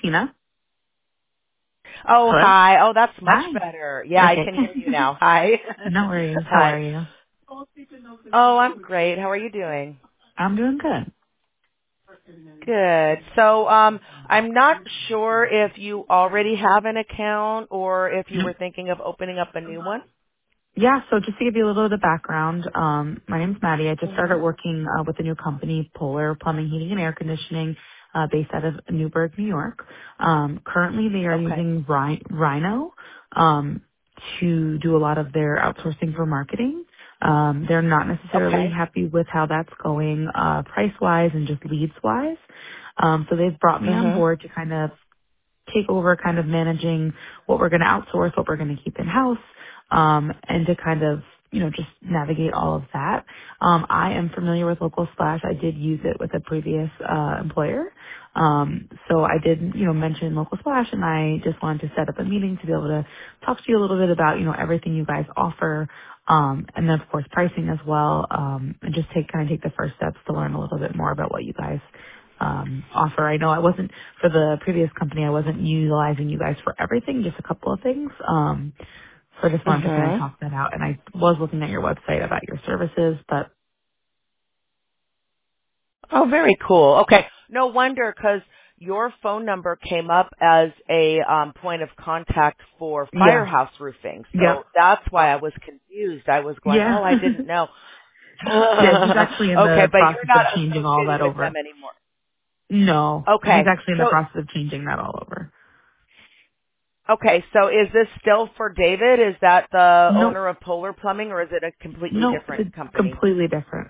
Tina. Oh, Hello? hi. Oh, that's much Hi. better. Yeah, I Okay. can hear you now. Hi. No worries. How Hi. are you? Oh, I'm great. How are you doing? I'm doing good. Good. So, I'm not sure if you already have an account or if you Nope. were thinking of opening up a new one. Yeah, so just to give you a little bit of background, my name's Maddie. I just started Mhm. working with a new company, Polar Plumbing, Heating, and Air Conditioning, based out of Newburgh, New York. Currently, they are Okay. using Rhino to do a lot of their outsourcing for marketing. They're not necessarily Okay. happy with how that's going price-wise and just leads-wise. So they've brought me on Mhm. board to kind of take over kind of managing what we're going to outsource, what we're going to keep in-house, and to kind of, just navigate all of that. I am familiar with Local Splash. I did use it with a previous employer. So I did, mention Local Splash, and I just wanted to set up a meeting to be able to talk to you a little bit about, everything you guys offer, and then of course pricing as well, and just take the first steps to learn a little bit more about what you guys offer. I know I wasn't for the previous company. I wasn't utilizing you guys for everything, just a couple of things. So I just wanted to kind of Mhm. talk that out. And I was looking at your website about your services, but Oh, very cool. Okay. No wonder, because your phone number came up as a point of contact for yeah, Firehouse Roofing. yep, So that's why I was confused. I was going, yeah, oh, I didn't know. yeah. He's actually in Okay, the but you're process of not changing all associated that with them over. anymore. No, he's Okay. actually in the So, process of changing that all over. okay. So is this still for David? Is that the Nope, owner of Polar Plumbing, or is it a completely nope. different It's company? completely different.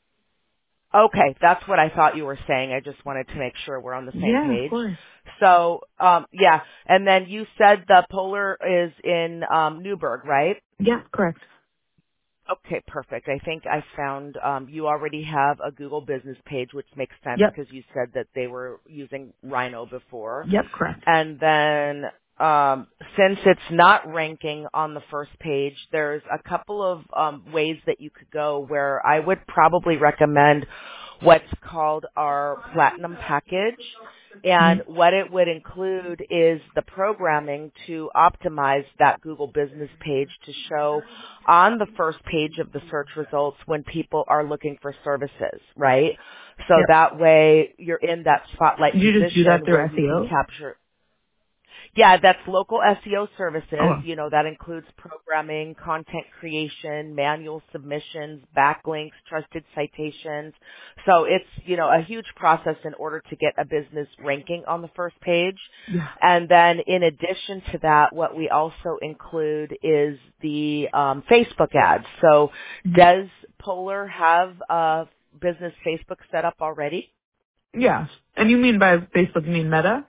Okay, that's what I thought you were saying. I just wanted to make sure we're on the same Yeah, of page. course. So, yeah, and then you said the Polar is in Newburgh, right? Yeah, correct. Okay, perfect. I think I found you already have a Google business page, which makes sense Yep, because you said that they were using Rhino before. yep, correct. And then since it's not ranking on the first page, there's a couple of ways that you could go where I would probably recommend what's called our Platinum package. Hmm. And what it would include is the programming to optimize that Google business page to show on the first page of the search results when people are looking for services, right? So Yep. that way you're in that spotlight Did you just do that position where through you can SEO? capture. Yeah, that's local SEO services. Oh, That includes programming, content creation, manual submissions, backlinks, trusted citations. So it's, a huge process in order to get a business ranking on the first page. yeah. And then in addition to that, what we also include is the Facebook ads. So Mhm. does Polar have a business Facebook set up already? Yeah. And you mean by Facebook, you mean Meta?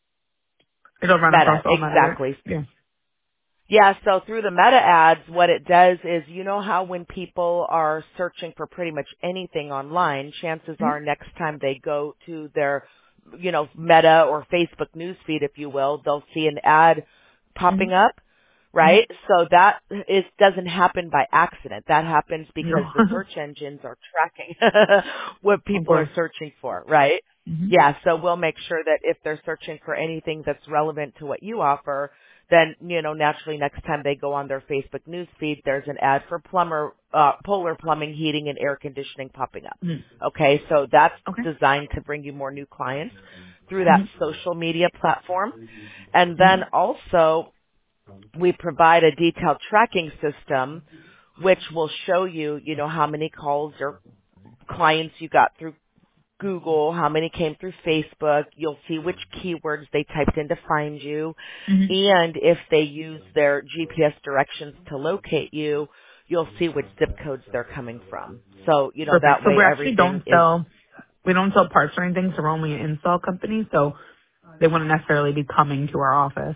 It'll run Meta, across all Meta, right? exactly. Yeah. Yeah, so through the meta ads, what it does is, how when people are searching for pretty much anything online, chances Mhm. are next time they go to their, meta or Facebook newsfeed, if you will, they'll see an ad popping Mhm. up, Mhm. right? So that doesn't happen by accident. That happens because No. the search engines are tracking what Of people course. are searching for, right? Mhm. Yeah, so we'll make sure that if they're searching for anything that's relevant to what you offer, then, naturally next time they go on their Facebook news feed, there's an ad for Polar Plumbing, Heating, and Air Conditioning popping up. Mhm. Okay, so that's Okay. designed to bring you more new clients through that Mhm. social media platform. And then Mhm. also, we provide a detailed tracking system which will show you, how many calls or clients you got through Google, how many came through Facebook. You'll see which keywords they typed in to find you. Mhm. And if they use their GPS directions to locate you, you'll see which zip codes they're coming from. So, Perfect. that So way we actually everything don't is. sell, we don't sell parts or anything, so we're only an install company, so they wouldn't necessarily be coming to our office.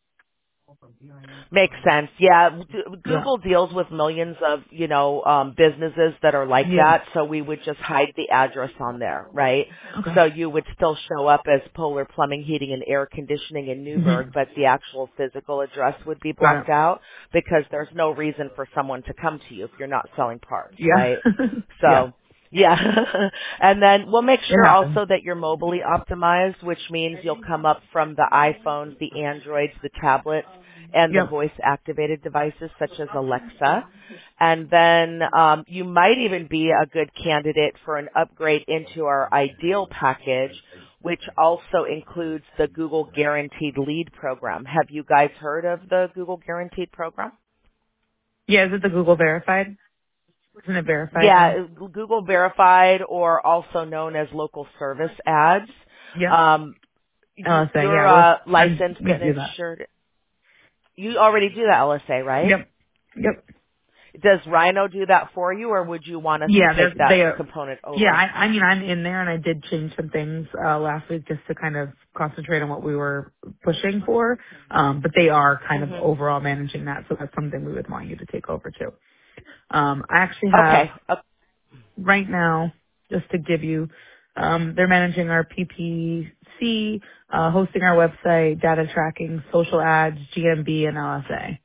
Makes sense. Yeah. Yeah. Google deals with millions of, businesses that are like Yeah. that. So we would just hide the address on there, right? Okay. So you would still show up as Polar Plumbing, Heating, and Air Conditioning in Newburgh, Mhm. but the actual physical address would be Got it. blocked out because there's no reason for someone to come to you if you're not selling parts, Yeah. right? Yeah. So, Yeah. And then we'll make It sure happens. also that you're mobily optimized, which means you'll come up from the iPhones, the Androids, the tablets, and the Yep. voice activated devices such as Alexa. And then you might even be a good candidate for an upgrade into our Ideal package, which also includes the Google Guaranteed Lead program. Have you guys heard of the Google Guaranteed program? Yeah, is it the Google verified? Isn't it verified now? Yeah, Google Verified, or also known as local service ads. Yep. Um, LSA, you're yeah, licensed we and do that. insured. You already do that LSA, right? Yep. Yep. Does Rhino do that for you, or would you want us to Yeah, take they that are. component Yeah, over? I mean, I'm in there and I did change some things last week just to kind of concentrate on what we were pushing for. But they are kind of Hmm. overall managing that, so that's something we would want you to take over too. I actually have Okay. right now, just to give you, they're managing our PPC, hosting our website, data tracking, social ads, GMB, and LSA.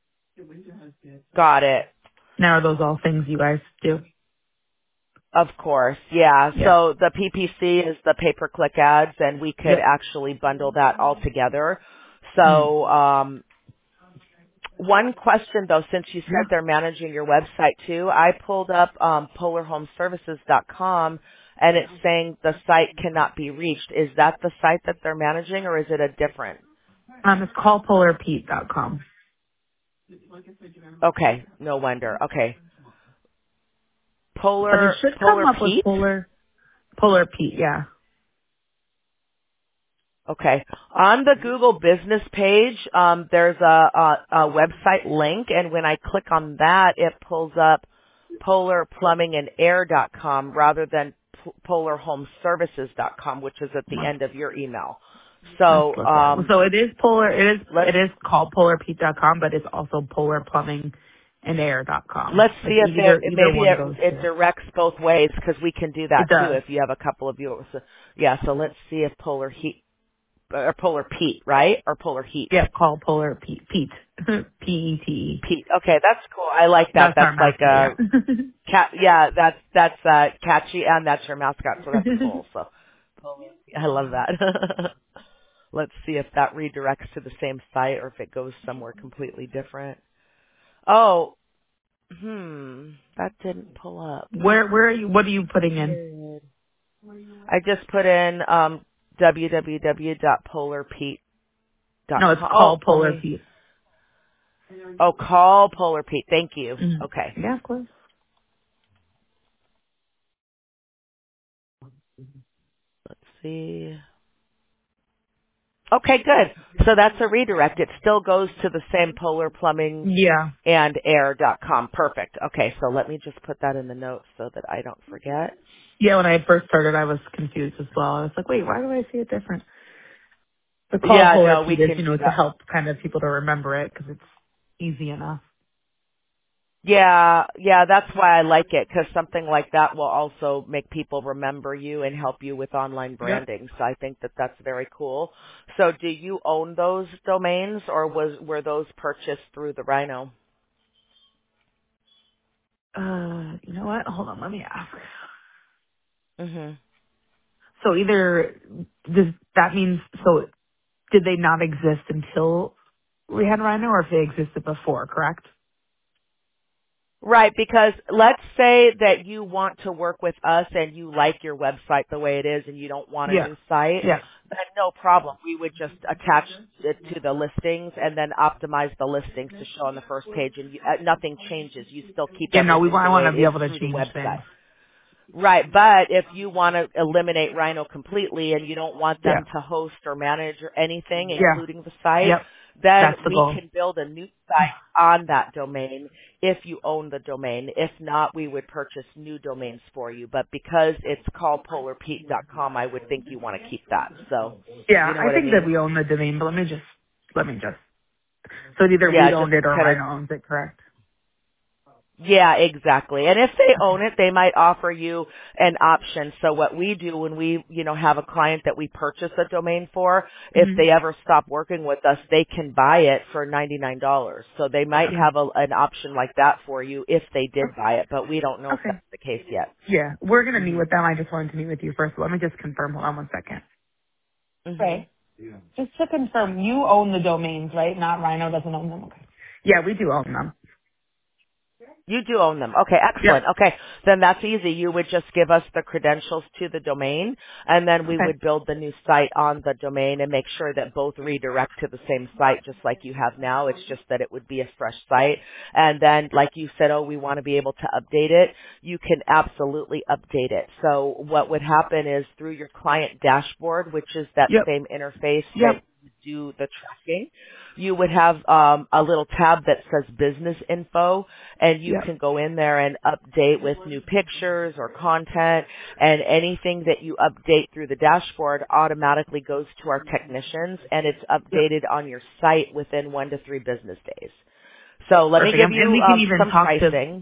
Got it. Now, are those all things you guys do? Of course, yeah. Yeah. So the PPC is the pay-per-click ads, and we could Yep. actually bundle that all together. Mm. So one question though, since you Yeah. said they're managing your website too, I pulled up polarhomeservices.com and it's saying the site cannot be reached. Is that the site that they're managing, or is it a different? It's callpolarpete.com. Okay, no wonder. Okay. But it should come Polar up with Pete? Polar Pete, yeah. Okay. On the Google business page, there's a website link, and when I click on that, it pulls up polarplumbingandair.com rather than polarhomeservices.com, which is at the Let's, end of your email. let's So look at it. So let's it is called polarpete.com, but it's also polarplumbingandair.com. let's Like see if either maybe one of those it two. directs both ways, because we can do It that too does. if you have a couple of viewers. So, yeah. So let's see if Polar Heat or Polar Pete, right, or Polar Heat. Yeah, call Polar Pete. Pete. P-E-T-E. Pete. Okay, that's cool. I like that. That's That's our like mascot, a yeah. cat. Yeah, that's catchy, and that's your mascot. So that's cool. So I love that. Let's see if that redirects to the same site or if it goes somewhere completely different. Oh, that didn't pull up. Where are you, what are you putting in? Weird. I just put in www.polarpete.com. No, it's Oh, call let Polar me. Pete. Oh, call Polar Pete. Thank you. Mm. Okay. Yeah, of course. Let's see. Okay, good. So that's a redirect. It still goes to the same Yeah. polarplumbingandair.com. Perfect. Okay, so let me just put that in the notes so that I don't forget. Yeah, when I first started, I was confused as well. I was like, wait, why do I see it different? The call Yeah, Polar no, we Pete is, can do to that. help kind of people to remember it because it's easy enough. Yeah, that's why I like it, because something like that will also make people remember you and help you with online Yep. branding. So I think that that's very cool. So do you own those domains, or were those purchased through the Rhino? You know what? Hold on, let me ask. Hmm. So either does that means so did they not exist until we had Rhino, or if they existed before? Correct? Right, because let's say that you want to work with us and you like your website the way it is and you don't want a Yeah. new site, Yeah. then no problem. We would just attach it to the listings and then optimize the listings to show on the first page, and nothing changes. You still keep Yeah. No, everything I the want way to it be is able to through the change website. things. Right, but if you want to eliminate Rhino completely and you don't want Yeah. them to host or manage or anything, Yeah. including the site, Yep. then That's the we goal. can build a new site on that domain if you own the domain. If not, we would purchase new domains for you. But because it's called polarpete.com, I would think you want to keep that. So, Yeah, you know I what I think that mean? we own the domain, but let me just. So either Yeah, we just owned it or kind of Rhino owns it, correct? Yeah, exactly. And if they Okay. own it, they might offer you an option. So what we do when we, have a client that we purchase a domain for, if Hmm. they ever stop working with us, they can buy it for $99. So they might Okay. have an option like that for you if they did Okay. buy it, but we don't know if Okay. that's the case yet. Yeah, we're gonna meet Mhm. with them. I just wanted to meet with you first. Let me just confirm. Hold on one second. Mhm. Okay. Just to confirm, you own the domains, right? Not Rhino doesn't own them. Okay. Yeah, we do own them. You do own them. Okay, Yep. excellent. Okay, then that's easy. You would just give us the credentials to the domain, and then we Okay. would build the new site on the domain and make sure that both redirect to the same site, just like you have now. It's just that it would be a fresh site. And then, like you said, oh, we want to be able to update it. You can absolutely update it. So what would happen is through your client dashboard, which is that Yep. same interface that Yep. you do the tracking, you would have a little tab that says business info, and you Yep. can go in there and update with new pictures or content, and anything that you update through the dashboard automatically goes to our technicians, and it's Yep. updated on your site within 1 to 3 business days. So let me Perfect. give And you we can even some talk to pricing.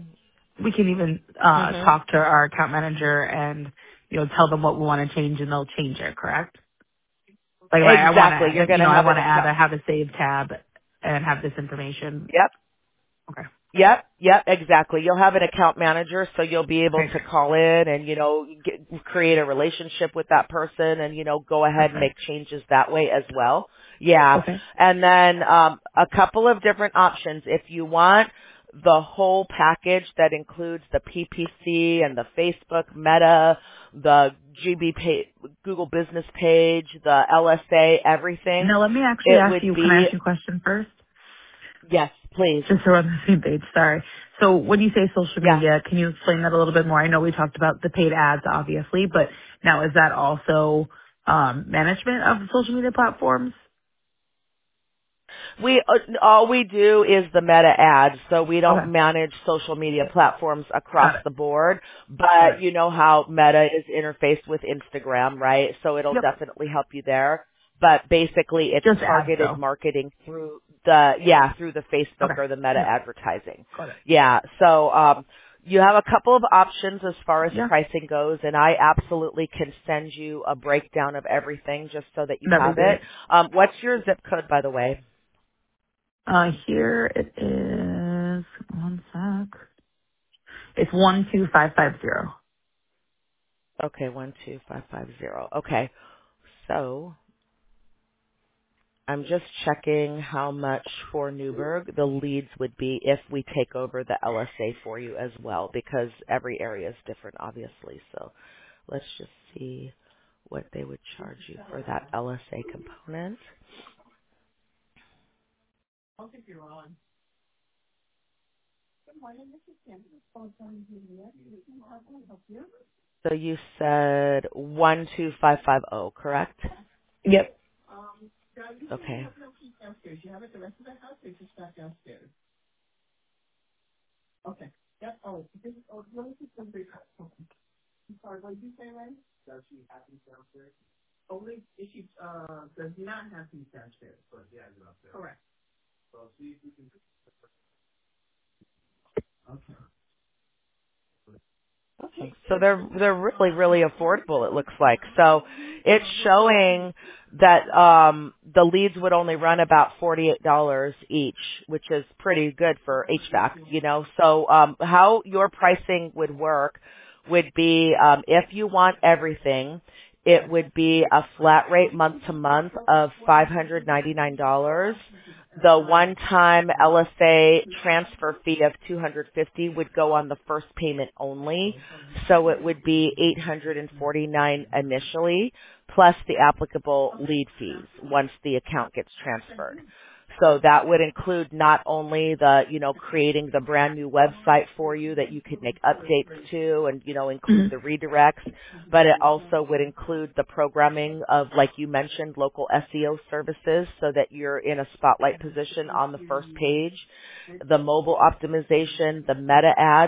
hmm talk to our account manager and tell them what we want to change and they'll change it. Correct? Like if I want Exactly. You're to going to I have want an to add account. I have a save tab and have this information. Yep. Okay. Yep, exactly. You'll have an account manager, so you'll be able Okay. to call in and, create a relationship with that person and, go ahead and make Perfect. changes that way as well. Yeah. Okay. And then, a couple of different options. If you want the whole package that includes the PPC and the Facebook Meta, the Google Business Page, the LSA, everything, Now let me actually it ask would you. Can I be, ask you a question first? yes, please. Just so we're on the same page. Sorry. So when you say social Yeah. media, can you explain that a little bit more? I know we talked about the paid ads, obviously, but now is that also management of the social media platforms? All we do is the meta ads, so we don't Okay. manage social media platforms across Got it. the board. Got But it. you know how Meta is interfaced with Instagram, right? So it'll Yep. definitely help you there. But basically, it's Just ads targeted though. marketing through through the Facebook Okay. or the Meta Yep. advertising. Got it. Yeah. So you have a couple of options as far as Yeah. pricing goes, and I absolutely can send you a breakdown of everything just so that you That'd be have it. great. What's your zip code, by the way? Here it is. One sec. It's 12550. Okay, 12550. Okay. So I'm just checking how much for Newburgh the leads would be if we take over the LSA for you as well, because every area is different, obviously. So let's just see what they would charge you for that LSA component. So you said 12550, correct? Yep. Okay. So they're really affordable, it looks like. So it's showing that the leads would only run about $48 each, which is pretty good for HVAC. So how your pricing would work would be if you want everything, it would be a flat rate month to month of $599. The one-time LSA transfer fee of $250 would go on the first payment only. So it would be $849 initially, plus the applicable lead fees once the account gets transferred. So that would include not only the, creating the brand new website for you that you could make updates to and, include Mhm. the redirects, but it also would include the programming of, like you mentioned, local SEO services so that you're in a spotlight position on the first page, the mobile optimization, the meta ads,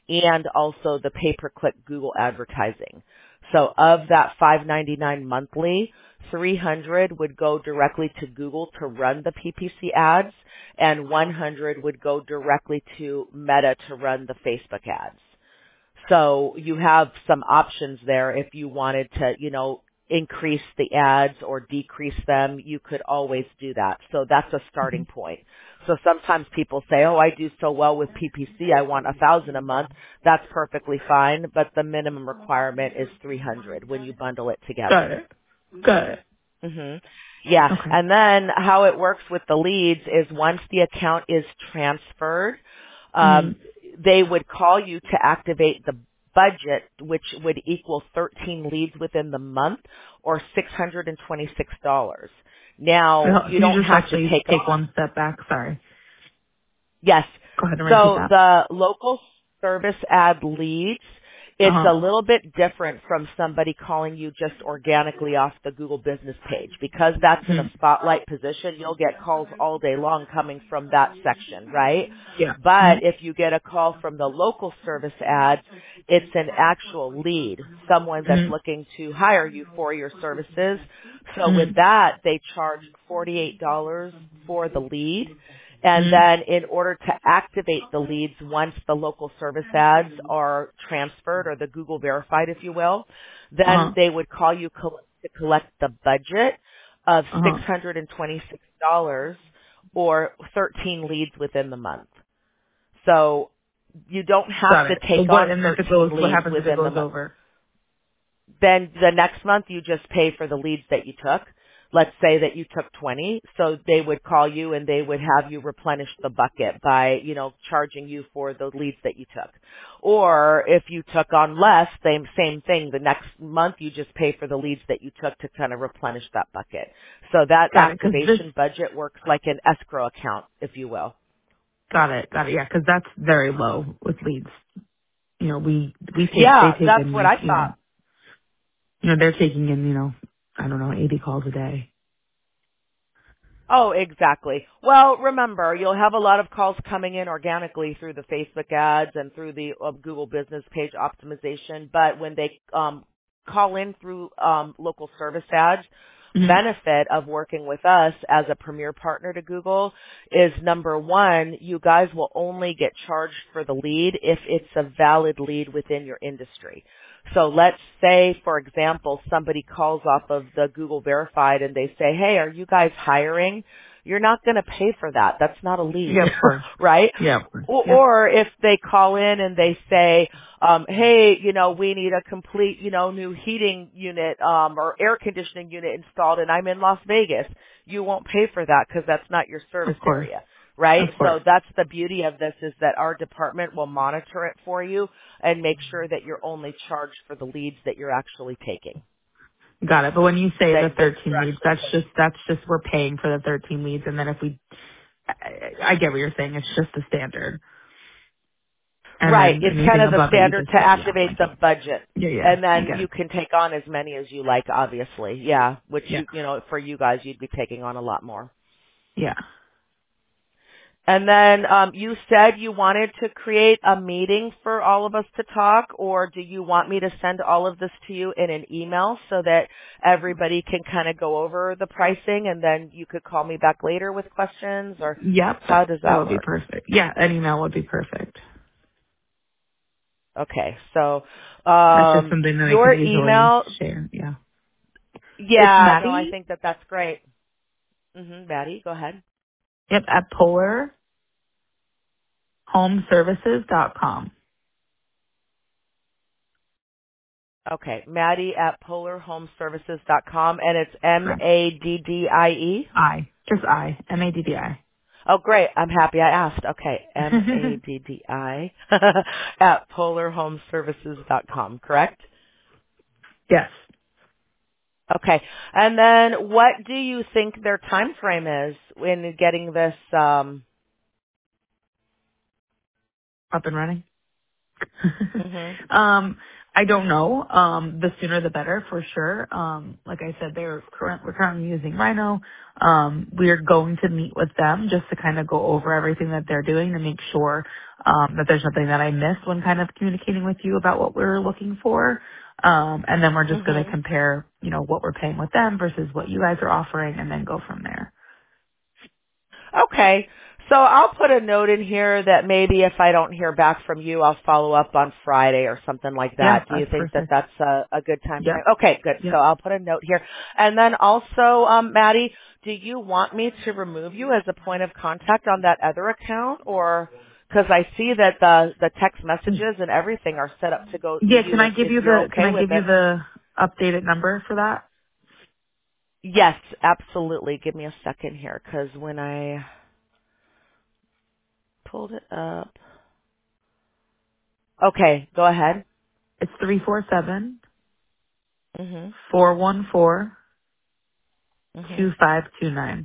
and also the pay-per-click Google advertising. So of that $5.99 monthly, 300 would go directly to Google to run the PPC ads, and 100 would go directly to Meta to run the Facebook ads. So you have some options there if you wanted to, increase the ads or decrease them, you could always do that. So that's a starting point. So sometimes people say, oh, I do so well with PPC, I want 1,000 a month. That's perfectly fine, but the minimum requirement is 300 when you bundle it Got together. it. Got it. hmm Yeah. Okay. And then how it works with the leads is once the account is transferred, Mhm. um, they would call you to activate the budget, which would equal 13 leads within the month or $626. Now, So you can you don't just have to actually take take on. one step back? Sorry. Yes. Go ahead and repeat So that. the local service ad leads, it's Uh-huh. a little bit different from somebody calling you just organically off the Google business page. Because that's in a Mhm. spotlight position, you'll get calls all day long coming from that section, right? Yeah. But Mhm. if you get a call from the local service ads, it's an actual lead, someone that's Mhm. looking to hire you for your services. So with Mhm. that, they charge $48 for the lead. And Mhm. then in order to activate the leads once the local service ads are transferred or the Google verified, if you will, then Uh-huh. they would call you to collect the budget of Uh-huh. $626 or 13 leads within the month. So you don't have Got to it. So take what, on and if it 13 goes, what leads happens if it within the goes month. over? Then the next month you just pay for the leads that you took. Let's say that you took 20, so they would call you and they would have you replenish the bucket by, charging you for the leads that you took. Or if you took on less, same thing. The next month you just pay for the leads that you took to kind of replenish that bucket. So that Got it. Cause this, activation budget works like an escrow account, if you will. got it. Got it. Yeah. Cause that's very low with leads. They Yeah, take that's in what like, I thought. they're taking in, I don't know, 80 calls a day. Oh, exactly. Well, remember, you'll have a lot of calls coming in organically through the Facebook ads and through the Google business page optimization, but when they call in through local service ads, Mhm. benefit of working with us as a premier partner to Google is number one, you guys will only get charged for the lead if it's a valid lead within your industry. So let's say, for example, somebody calls off of the Google verified and they say, hey, are you guys hiring? You're not going to pay for that. That's not a lead, Yeah, of course. right? Yeah, of course. Yep. Or if they call in and they say, hey, we need a complete, new heating unit, or air conditioning unit installed and I'm in Las Vegas, you won't pay for that because that's not your Of service course. area, right? Of course. So that's the beauty of this is that our department will monitor it for you and make sure that you're only charged for the leads that you're actually taking. Got it. But when you say the That 13 leads, that's just we're paying for the 13 leads, and then if we, I get what you're saying. It's just the standard, and Right. then It's kind anything of the above it, you standard just to pay. Yeah, I activate get the it. budget. Yeah, yeah, And I then get you it. can take on as many as you like, obviously. Yeah. Which Yeah, for you guys, you'd be taking on a lot more. yeah. And then you said you wanted to create a meeting for all of us to talk, or do you want me to send all of this to you in an email so that everybody can kind of go over the pricing and then you could call me back later with questions, or Yep, how does that that would be work? perfect. Yeah, an email would be perfect. Okay, so That's just something that I could your easily email, share. Yeah. It's yeah, no, I Maddie. think that's great. Maddie, go ahead. Yep, at polarhomeservices.com. Okay, Maddie at polarhomeservices.com, and it's Correct. Maddie. Maddie. Oh, great. I'm happy I asked. Okay. Maddie at polarhomeservices.com, correct? Yes. Okay. And then what do you think their time frame is in getting this, Up and running. mhm. I don't know. The sooner the better for sure. Like I said, we're currently using Rhino. We are going to meet with them just to kind of go over everything that they're doing to make sure that there's nothing that I missed when kind of communicating with you about what we're looking for. And then we're just going to Mhm. compare, what we're paying with them versus what you guys are offering, and then go from there. Okay. So I'll put a note in here that maybe if I don't hear back from you, I'll follow up on Friday or something like Yeah, that. Do you that's think that perfect. that's a good time frame? Yep. Okay, good. So Yep. I'll put a note here. And then also, Maddie, do you want me to remove you as a point of contact on that other account, or because I see that the text messages and everything are set up to go to Yeah. Can you I if give you you're the Can okay I with give you it? the updated number for that? Yes, absolutely. Give me a second here, because when I pulled it up. Okay, go ahead. It's 347 Mhm. 414 Mhm. 2529.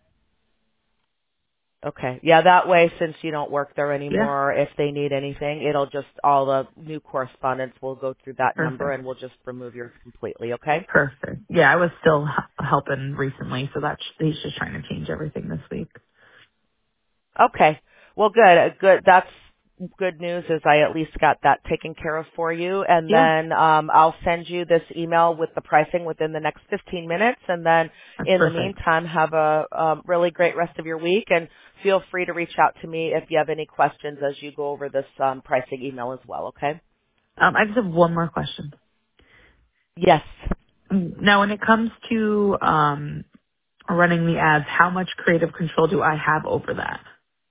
Okay. Yeah, that way, since you don't work there Yeah. anymore, if they need anything, it'll just, all the new correspondence will go through that number Perfect. and we'll just remove yours completely, okay? Perfect. Yeah, I was still helping recently, so he's just trying to change everything this week. Okay. Well, good. Good. That's good news is I at least got that taken care of for you. And Yeah, then, I'll send you this email with the pricing within the next 15 minutes. And then that's in the perfect. meantime, have a really great rest of your week and feel free to reach out to me if you have any questions as you go over this pricing email as well. Okay? I just have one more question. Yes. Now, when it comes to running the ads, how much creative control do I have over that?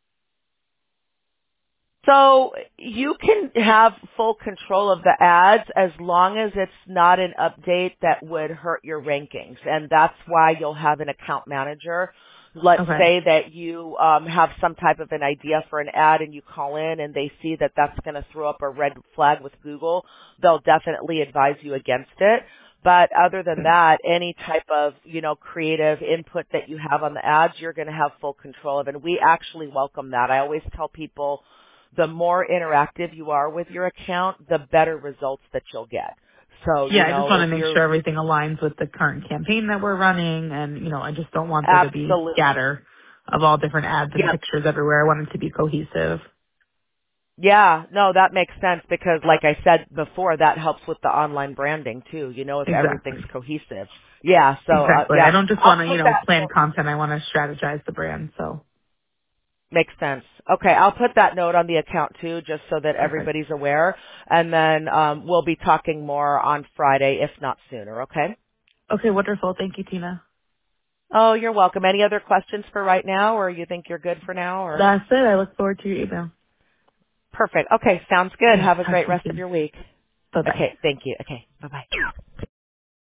So you can have full control of the ads as long as it's not an update that would hurt your rankings. And that's why you'll have an account manager. Let's Okay. say that you have some type of an idea for an ad and you call in and they see that that's going to throw up a red flag with Google. They'll definitely advise you against it. But other than Okay. that, any type of, creative input that you have on the ads, you're going to have full control of. And we actually welcome that. I always tell people the more interactive you are with your account, the better results that you'll get. So, Yeah, I just want if to make you're sure everything aligns with the current campaign that we're running, and I just don't want there to be absolutely, scatter of all different ads and yeah, pictures everywhere. I want it to be cohesive. yeah, no, that makes sense because like I said before, that helps with the online branding too, if everything's Exactly. cohesive. Yeah, so, Exactly. I yeah, don't just want I'll to, put that plan note. content. I want to strategize the brand. So Makes sense. Okay, I'll put that note on the account too, just so that perfect. everybody's aware. And then, we'll be talking more on Friday, if not sooner, okay? Okay, wonderful. Thank you, Tina. Oh, you're welcome. Any other questions for right now, or you think you're good for now, or? That's it. I look forward to your email. Perfect. Okay, sounds good. Okay, Have a talk great to you rest of soon. your week. Bye bye. Okay, thank you. Okay, bye-bye.